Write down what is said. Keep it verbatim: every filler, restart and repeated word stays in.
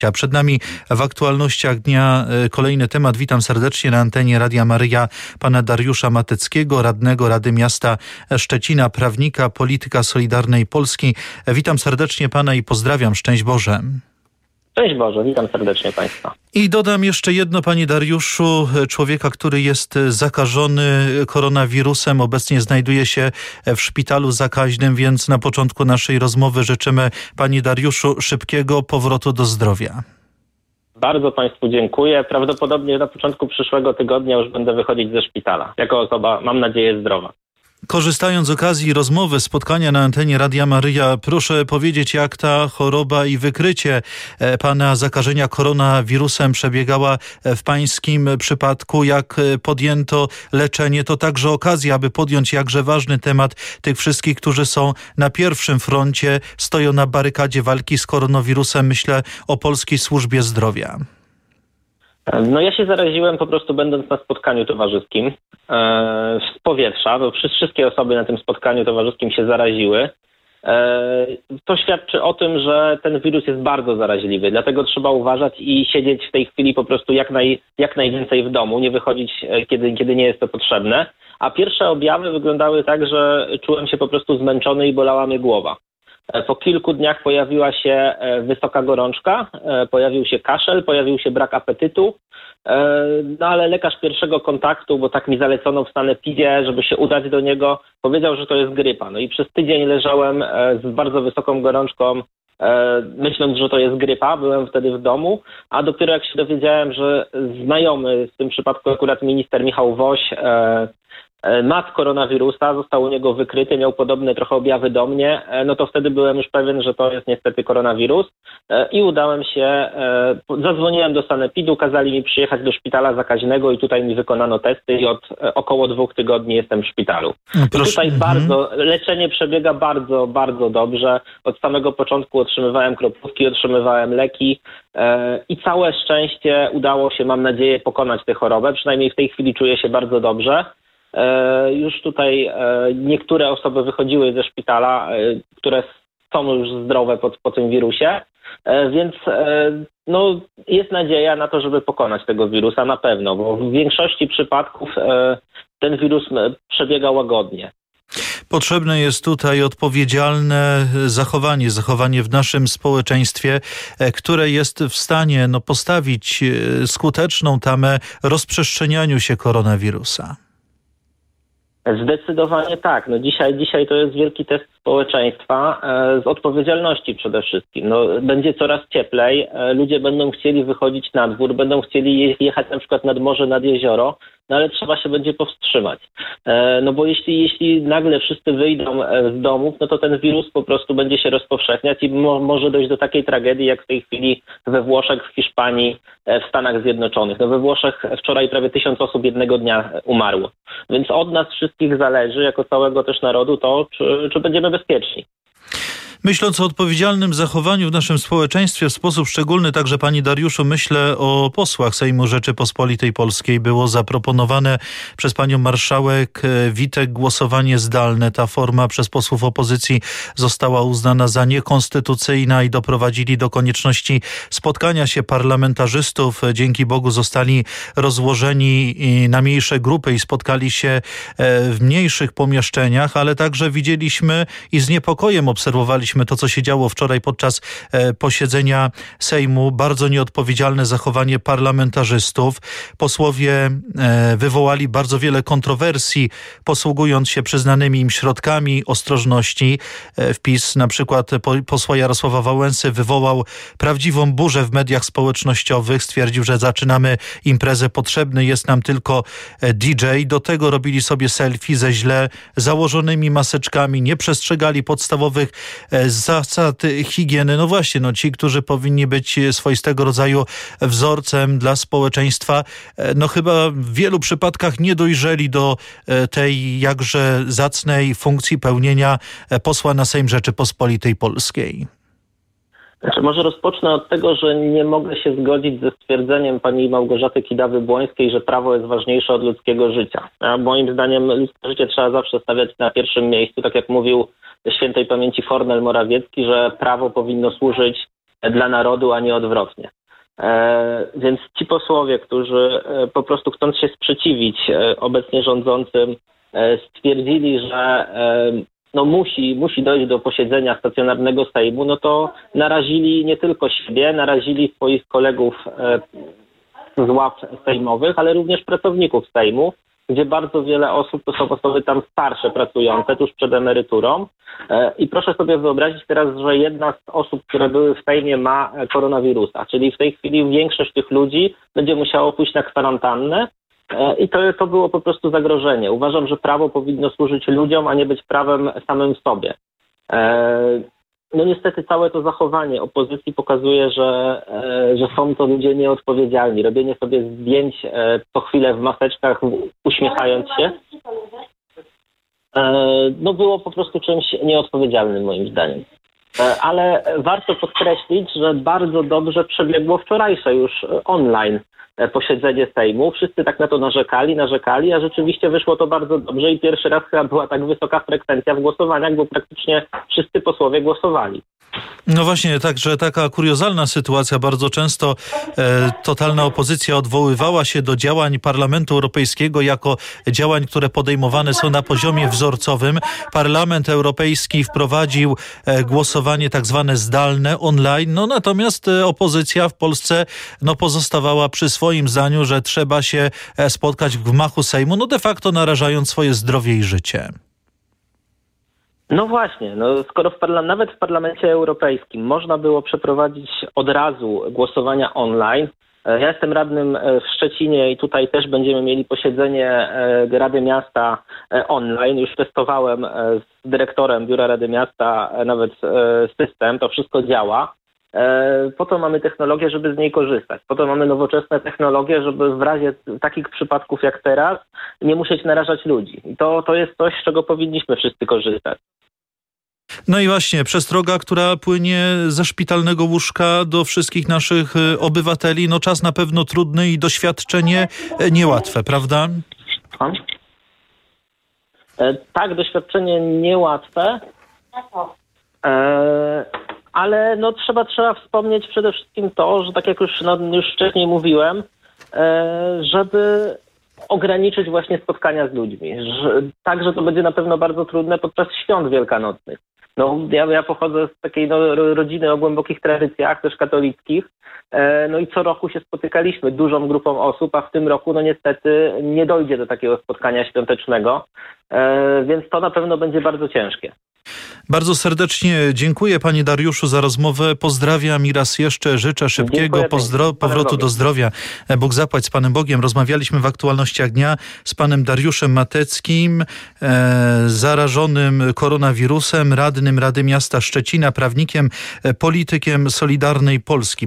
A przed nami w aktualnościach dnia kolejny temat. Witam serdecznie na antenie Radia Maryja pana Dariusza Mateckiego, radnego Rady Miasta Szczecina, prawnika, polityka Solidarnej Polski. Witam serdecznie pana i pozdrawiam. Szczęść Boże. Szczęść Boże, witam serdecznie państwa. I dodam jeszcze jedno, panie Dariuszu, człowieka, który jest zakażony koronawirusem, obecnie znajduje się w szpitalu zakaźnym, więc na początku naszej rozmowy życzymy, panie Dariuszu, szybkiego powrotu do zdrowia. Bardzo państwu dziękuję. Prawdopodobnie na początku przyszłego tygodnia już będę wychodzić ze szpitala. Jako osoba, mam nadzieję, zdrowa. Korzystając z okazji rozmowy, spotkania na antenie Radia Maryja, proszę powiedzieć, jak ta choroba i wykrycie pana zakażenia koronawirusem przebiegała w pańskim przypadku, jak podjęto leczenie. To także okazja, aby podjąć jakże ważny temat tych wszystkich, którzy są na pierwszym froncie, stoją na barykadzie walki z koronawirusem. Myślę o Polskiej Służbie Zdrowia. No ja się zaraziłem po prostu będąc na spotkaniu towarzyskim e, z powietrza, bo wszystkie osoby na tym spotkaniu towarzyskim się zaraziły. E, to świadczy o tym, że ten wirus jest bardzo zaraźliwy, dlatego trzeba uważać i siedzieć w tej chwili po prostu jak, naj, jak najwięcej w domu, nie wychodzić kiedy, kiedy nie jest to potrzebne. A pierwsze objawy wyglądały tak, że czułem się po prostu zmęczony i bolała mnie głowa. Po kilku dniach pojawiła się wysoka gorączka, pojawił się kaszel, pojawił się brak apetytu, no ale lekarz pierwszego kontaktu, bo tak mi zalecono w sanepidzie, żeby się udać do niego, powiedział, że to jest grypa. No i przez tydzień leżałem z bardzo wysoką gorączką, myśląc, że to jest grypa, byłem wtedy w domu, a dopiero jak się dowiedziałem, że znajomy, w tym przypadku akurat minister Michał Woś, ma koronawirusa, został u niego wykryty, miał podobne trochę objawy do mnie, no to wtedy byłem już pewien, że to jest niestety koronawirus i udałem się, zadzwoniłem do sanepidu, kazali mi przyjechać do szpitala zakaźnego i tutaj mi wykonano testy i od około dwóch tygodni jestem w szpitalu. No, I tutaj mhm. bardzo, leczenie przebiega bardzo, bardzo dobrze. Od samego początku otrzymywałem kropówki, otrzymywałem leki i całe szczęście udało się, mam nadzieję, pokonać tę chorobę. Przynajmniej w tej chwili czuję się bardzo dobrze. Już tutaj niektóre osoby wychodziły ze szpitala, które są już zdrowe po, po tym wirusie, więc no, jest nadzieja na to, żeby pokonać tego wirusa na pewno, bo w większości przypadków ten wirus przebiega łagodnie. Potrzebne jest tutaj odpowiedzialne zachowanie, zachowanie w naszym społeczeństwie, które jest w stanie no, postawić skuteczną tamę rozprzestrzenianiu się koronawirusa. Zdecydowanie tak. No dzisiaj, dzisiaj to jest wielki test społeczeństwa e, z odpowiedzialności przede wszystkim. No, będzie coraz cieplej, e, ludzie będą chcieli wychodzić na dwór, będą chcieli je, jechać na przykład nad morze, nad jezioro, no ale trzeba się będzie powstrzymać. E, no bo jeśli, jeśli nagle wszyscy wyjdą z domów, no to ten wirus po prostu będzie się rozpowszechniać i mo, może dojść do takiej tragedii, jak w tej chwili we Włoszech, w Hiszpanii, w Stanach Zjednoczonych. No we Włoszech wczoraj prawie tysiąc osób jednego dnia umarło. Więc od nas wszystkich zależy, jako całego też narodu, to czy, czy będziemy bezpieczni. Myśląc o odpowiedzialnym zachowaniu w naszym społeczeństwie w sposób szczególny, także panie Dariuszu, myślę o posłach Sejmu Rzeczypospolitej Polskiej. Było zaproponowane przez panią marszałek Witek głosowanie zdalne. Ta forma przez posłów opozycji została uznana za niekonstytucyjna i doprowadzili do konieczności spotkania się parlamentarzystów. Dzięki Bogu zostali rozłożeni na mniejsze grupy i spotkali się w mniejszych pomieszczeniach, ale także widzieliśmy i z niepokojem obserwowaliśmy to, co się działo wczoraj podczas e, posiedzenia Sejmu. Bardzo nieodpowiedzialne zachowanie parlamentarzystów. Posłowie e, wywołali bardzo wiele kontrowersji, posługując się przyznanymi im środkami ostrożności. E, wpis na przykład po, posła Jarosława Wałęsy wywołał prawdziwą burzę w mediach społecznościowych. Stwierdził, że zaczynamy imprezę, potrzebny jest nam tylko D J. Do tego robili sobie selfie ze źle założonymi maseczkami, nie przestrzegali podstawowych e, zasad higieny. No właśnie, no ci, którzy powinni być swoistego rodzaju wzorcem dla społeczeństwa, no chyba w wielu przypadkach nie dojrzeli do tej jakże zacnej funkcji pełnienia posła na Sejm Rzeczypospolitej Polskiej. Znaczy, może rozpocznę od tego, że nie mogę się zgodzić ze stwierdzeniem pani Małgorzaty Kidawy-Błońskiej, że prawo jest ważniejsze od ludzkiego życia. A moim zdaniem ludzkie życie trzeba zawsze stawiać na pierwszym miejscu, tak jak mówił świętej pamięci Kornel Morawiecki, że prawo powinno służyć dla narodu, a nie odwrotnie. E, więc ci posłowie, którzy e, po prostu chcąc się sprzeciwić e, obecnie rządzącym, e, stwierdzili, że e, no musi, musi dojść do posiedzenia stacjonarnego Sejmu, no to narazili nie tylko siebie, narazili swoich kolegów e, z ław sejmowych, ale również pracowników Sejmu, gdzie bardzo wiele osób to są osoby tam starsze, pracujące, tuż przed emeryturą. I proszę sobie wyobrazić teraz, że jedna z osób, które były w Sejmie, ma koronawirusa, czyli w tej chwili większość tych ludzi będzie musiało pójść na kwarantannę i to, to było po prostu zagrożenie. Uważam, że prawo powinno służyć ludziom, a nie być prawem samym sobie. No niestety całe to zachowanie opozycji pokazuje, że, że są to ludzie nieodpowiedzialni. Robienie sobie zdjęć co chwilę w maseczkach, uśmiechając się, no było po prostu czymś nieodpowiedzialnym moim zdaniem. Ale warto podkreślić, że bardzo dobrze przebiegło wczorajsze już online posiedzenie Sejmu. Wszyscy tak na to narzekali, narzekali, a rzeczywiście wyszło to bardzo dobrze i pierwszy raz chyba była tak wysoka frekwencja w głosowaniach, bo praktycznie wszyscy posłowie głosowali. No właśnie, także taka kuriozalna sytuacja. Bardzo często e, totalna opozycja odwoływała się do działań Parlamentu Europejskiego jako działań, które podejmowane są na poziomie wzorcowym. Parlament Europejski wprowadził e, głosowanie tak zwane zdalne, online, no natomiast e, opozycja w Polsce no, pozostawała przy swoim zdaniu, że trzeba się e, spotkać w gmachu Sejmu, no de facto narażając swoje zdrowie i życie. No właśnie, no skoro w parla- nawet w Parlamencie Europejskim można było przeprowadzić od razu głosowania online. Ja jestem radnym w Szczecinie i tutaj też będziemy mieli posiedzenie Rady Miasta online. Już testowałem z dyrektorem Biura Rady Miasta nawet system, to wszystko działa. Po to mamy technologię, żeby z niej korzystać. Po to mamy nowoczesne technologie, żeby w razie takich przypadków jak teraz nie musieć narażać ludzi. I to, to jest coś, z czego powinniśmy wszyscy korzystać. No i właśnie, przestroga, która płynie ze szpitalnego łóżka do wszystkich naszych obywateli. No czas na pewno trudny i doświadczenie niełatwe, prawda? E, tak, doświadczenie niełatwe. E, ale no trzeba, trzeba wspomnieć przede wszystkim to, że tak jak już, no, już wcześniej mówiłem, e, żeby ograniczyć właśnie spotkania z ludźmi. Że, tak, że to będzie na pewno bardzo trudne podczas świąt wielkanocnych. No, ja, ja pochodzę z takiej no, rodziny o głębokich tradycjach, też katolickich. E, no i co roku się spotykaliśmy dużą grupą osób, a w tym roku no niestety nie dojdzie do takiego spotkania świątecznego, e, więc to na pewno będzie bardzo ciężkie. Bardzo serdecznie dziękuję panie Dariuszu za rozmowę. Pozdrawiam i raz jeszcze życzę szybkiego pozdro- powrotu do zdrowia. Bóg zapłać z Panem Bogiem. Rozmawialiśmy w aktualnościach dnia z panem Dariuszem Mateckim, e, zarażonym koronawirusem, radnym Rady Miasta Szczecina, prawnikiem, e, politykiem Solidarnej Polski.